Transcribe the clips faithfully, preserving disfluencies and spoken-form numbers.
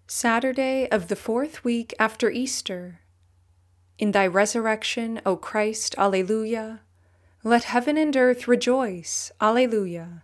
Saturday of the fourth week after Easter. In thy resurrection, O Christ, Alleluia. Let heaven and earth rejoice, Alleluia.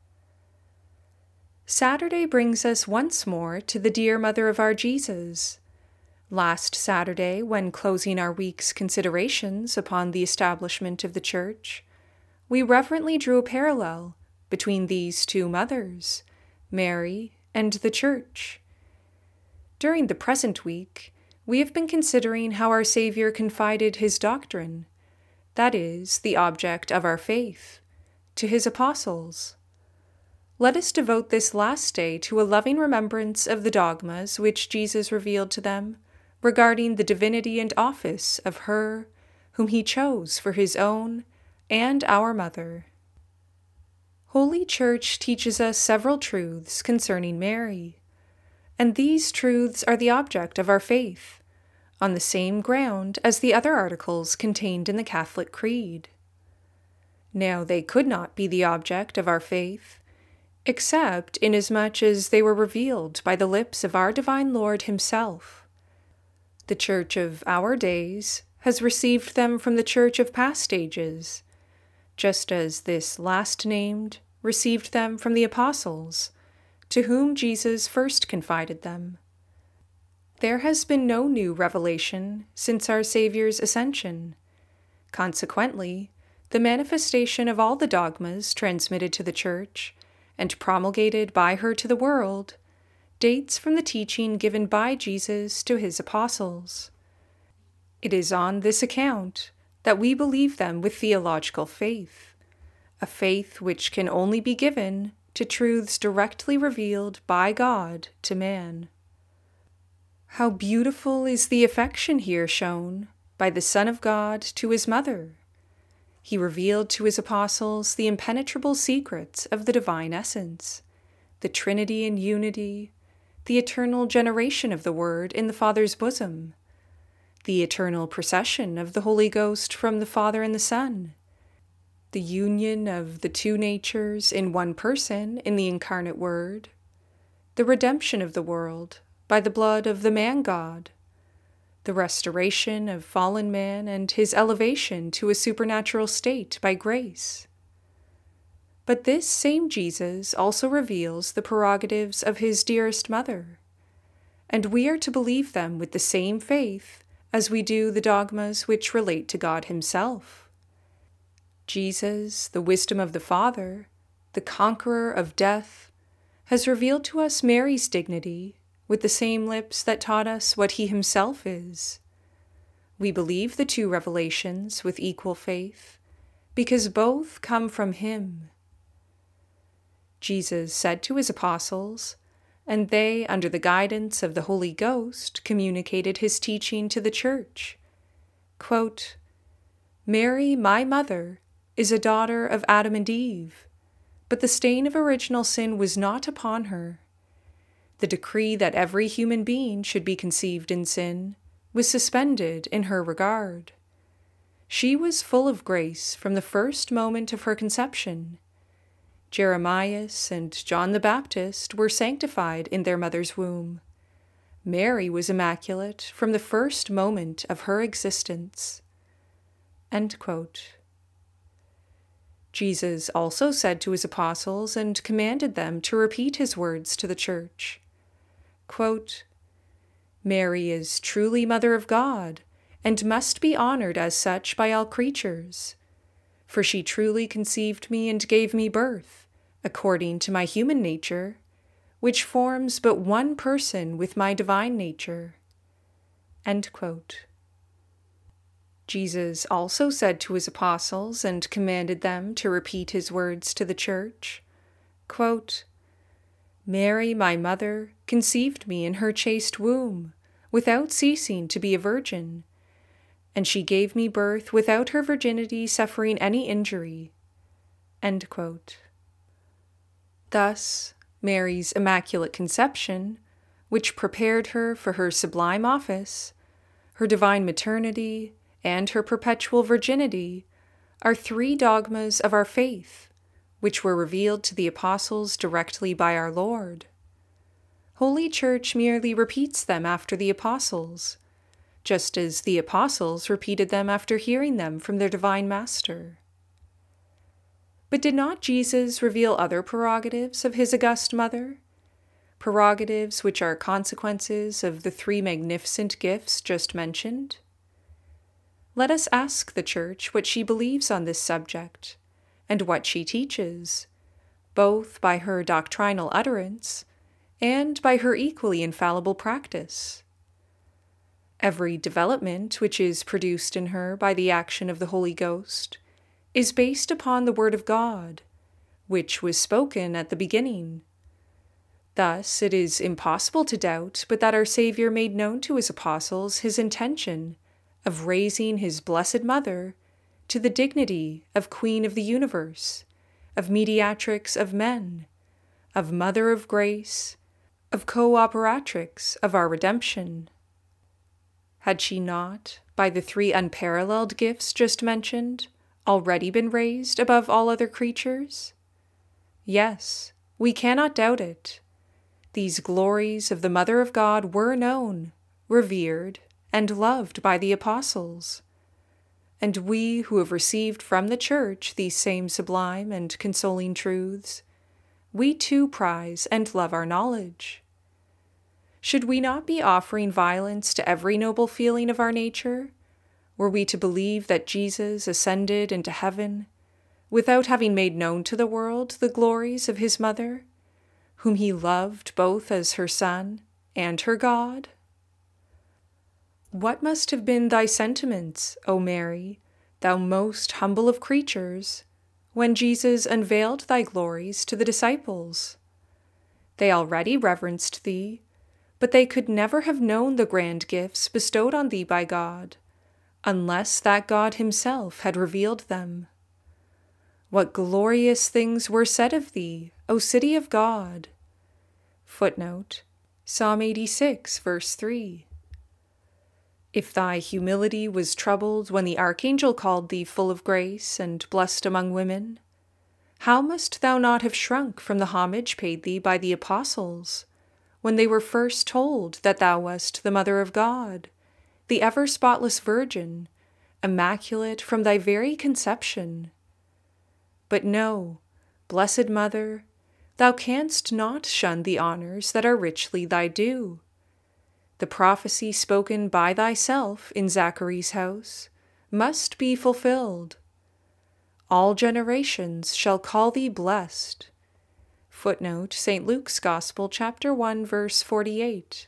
Saturday brings us once more to the dear Mother of our Jesus. Last Saturday, when closing our week's considerations upon the establishment of the Church, we reverently drew a parallel between these two mothers, Mary and the Church. During the present week, we have been considering how our Savior confided his doctrine, that is, the object of our faith, to his apostles. Let us devote this last day to a loving remembrance of the dogmas which Jesus revealed to them regarding the divinity and office of her whom he chose for his own and our Mother. Holy Church teaches us several truths concerning Mary, and these truths are the object of our faith, on the same ground as the other articles contained in the Catholic Creed. Now, they could not be the object of our faith, except inasmuch as they were revealed by the lips of our divine Lord himself. The Church of our days has received them from the Church of past ages, just as this last named received them from the apostles, to whom Jesus first confided them. There has been no new revelation since our Saviour's ascension. Consequently, the manifestation of all the dogmas transmitted to the Church and promulgated by her to the world dates from the teaching given by Jesus to his apostles. It is on this account that we believe them with theological faith, a faith which can only be given to truths directly revealed by God to man. How beautiful is the affection here shown by the Son of God to his mother! He revealed to his apostles the impenetrable secrets of the divine essence, the Trinity in unity, the eternal generation of the Word in the Father's bosom, the eternal procession of the Holy Ghost from the Father and the Son, the union of the two natures in one person in the incarnate Word, the redemption of the world by the blood of the man-God, the restoration of fallen man and his elevation to a supernatural state by grace. But this same Jesus also reveals the prerogatives of his dearest mother, and we are to believe them with the same faith as we do the dogmas which relate to God himself. Jesus, the wisdom of the Father, the conqueror of death, has revealed to us Mary's dignity with the same lips that taught us what he himself is. We believe the two revelations with equal faith, because both come from him. Jesus said to his apostles, and they, under the guidance of the Holy Ghost, communicated his teaching to the Church, quote, "Mary, my mother, is a daughter of Adam and Eve, but the stain of original sin was not upon her. The decree that every human being should be conceived in sin was suspended in her regard. She was full of grace from the first moment of her conception. Jeremias and John the Baptist were sanctified in their mother's womb. Mary was immaculate from the first moment of her existence." End quote. Jesus also said to his apostles and commanded them to repeat his words to the Church. Quote, "Mary is truly Mother of God, and must be honored as such by all creatures. For she truly conceived me and gave me birth, according to my human nature, which forms but one person with my divine nature." End quote. Jesus also said to his apostles and commanded them to repeat his words to the Church. Quote, "Mary, my mother, conceived me in her chaste womb, without ceasing to be a virgin, and she gave me birth without her virginity suffering any injury." End quote. Thus, Mary's immaculate conception, which prepared her for her sublime office, her divine maternity, and her perpetual virginity, are three dogmas of our faith, which were revealed to the apostles directly by our Lord. Holy Church merely repeats them after the apostles, just as the apostles repeated them after hearing them from their divine Master. But did not Jesus reveal other prerogatives of his august mother? Prerogatives which are consequences of the three magnificent gifts just mentioned? Let us ask the Church what she believes on this subject, and what she teaches, both by her doctrinal utterance and by her equally infallible practice. Every development which is produced in her by the action of the Holy Ghost is based upon the Word of God, which was spoken at the beginning. Thus it is impossible to doubt but that our Savior made known to his apostles his intention of raising his blessed Mother to the dignity of Queen of the universe, of Mediatrix of men, of Mother of grace, of co-operatrix of our redemption. Had she not, by the three unparalleled gifts just mentioned, already been raised above all other creatures? Yes, we cannot doubt it. These glories of the Mother of God were known, revered, and loved by the apostles. And we who have received from the Church these same sublime and consoling truths, we too prize and love our knowledge. Should we not be offering violence to every noble feeling of our nature, were we to believe that Jesus ascended into heaven without having made known to the world the glories of his Mother, whom he loved both as her Son and her God? What must have been thy sentiments, O Mary, thou most humble of creatures, when Jesus unveiled thy glories to the disciples? They already reverenced thee, but they could never have known the grand gifts bestowed on thee by God, unless that God himself had revealed them. What glorious things were said of thee, O City of God! Footnote, Psalm eighty-six, verse three. If thy humility was troubled when the archangel called thee full of grace and blessed among women, how must thou not have shrunk from the homage paid thee by the apostles, when they were first told that thou wast the Mother of God, the ever-spotless Virgin, immaculate from thy very conception? But no, blessed Mother, thou canst not shun the honors that are richly thy due. The prophecy spoken by thyself in Zachary's house must be fulfilled. All generations shall call thee blessed. Footnote, Saint Luke's Gospel, chapter one, verse forty-eight.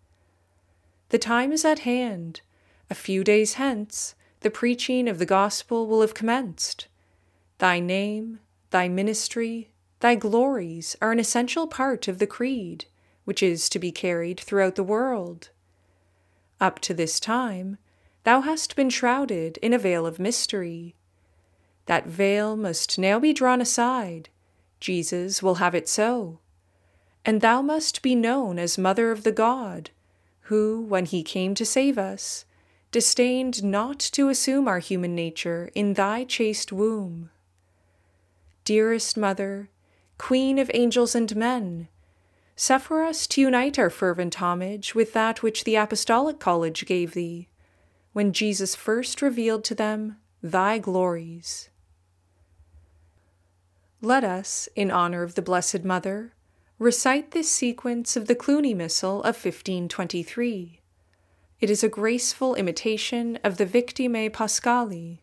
The time is at hand. A few days hence, the preaching of the gospel will have commenced. Thy name, thy ministry, thy glories are an essential part of the creed, which is to be carried throughout the world. Up to this time, thou hast been shrouded in a veil of mystery. That veil must now be drawn aside. Jesus will have it so. And thou must be known as Mother of the God, who, when he came to save us, disdained not to assume our human nature in thy chaste womb. Dearest Mother, Queen of angels and men, suffer us to unite our fervent homage with that which the Apostolic College gave thee, when Jesus first revealed to them thy glories. Let us, in honor of the Blessed Mother, recite this sequence of the Cluny Missal of fifteen twenty-three. It is a graceful imitation of the Victimae Paschali.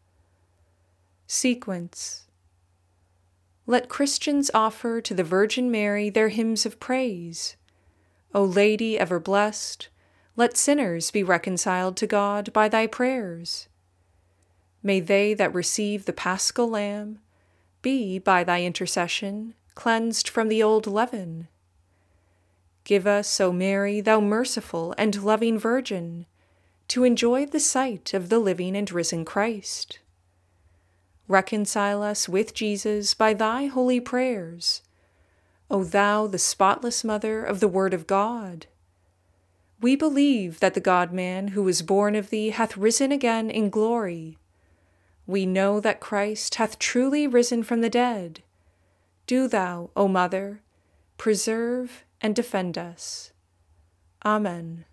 Sequence. Let Christians offer to the Virgin Mary their hymns of praise. O Lady ever blessed, let sinners be reconciled to God by thy prayers. May they that receive the Paschal Lamb be, by thy intercession, cleansed from the old leaven. Give us, O Mary, thou merciful and loving Virgin, to enjoy the sight of the living and risen Christ. Reconcile us with Jesus by thy holy prayers, O thou, the spotless Mother of the Word of God. We believe that the God-man who was born of thee hath risen again in glory. We know that Christ hath truly risen from the dead. Do thou, O Mother, preserve, and defend us. Amen.